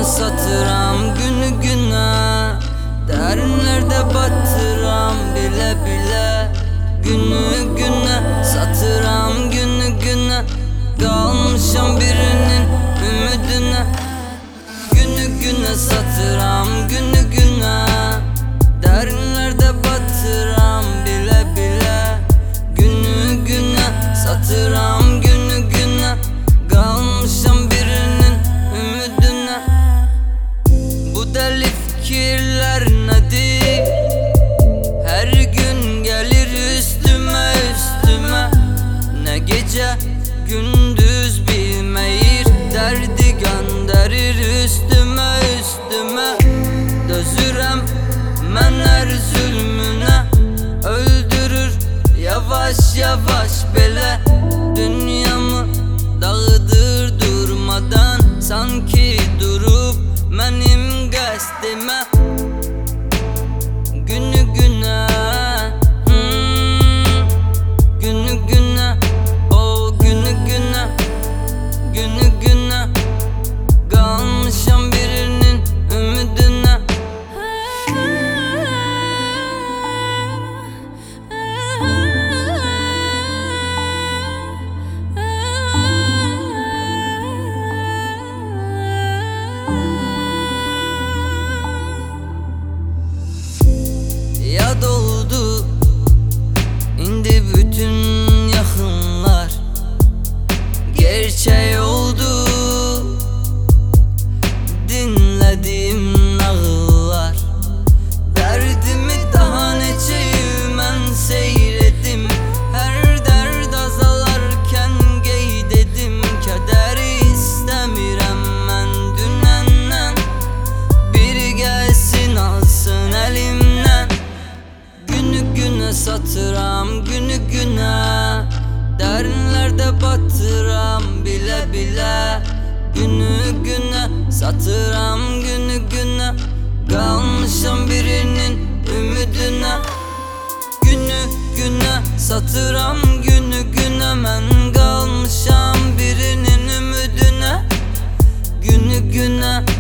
satıram günü güne. Derinlerde batıram bile bile. Günü güne satıram günü güne. Kalmışam birinin ümidine. Günü güne satıram günü güne. Derinlerde batıram bile bile. Günü güne satıram günü güne. Kalmışam birinin ümidine. Bu deli fikirler nedir? Her gün gelir üstüme üstüme. Ne gece gündüz bilmeyir, derdi gönderir üstüme üstüme. Dözürem men her zulmüne. Öldürür yavaş yavaş bele. Dünyamı dağıdır durmadan. Sanki durup benim qəsdimə. Günü güne, günü güne, o günü güne. Günü güne kalmışam birinin ümidine. Yad oldu indi bütün yakınlar. Gerçek oldu dinlediğim nağıllar. Derdimi daha neçə il mən seyredim. Her derd azalarken qeyd edim. Kədəri istəmirəm mən dünəndən. Biri gəlsin alsın əlimdən. Günü güne satıram günü güne. Derinlerde batıram bile bile. Günü güne satıram günü güne. Kalmışam birinin ümidine. Günü güne satıram günü güne. Men kalmışam birinin ümidine. Günü güne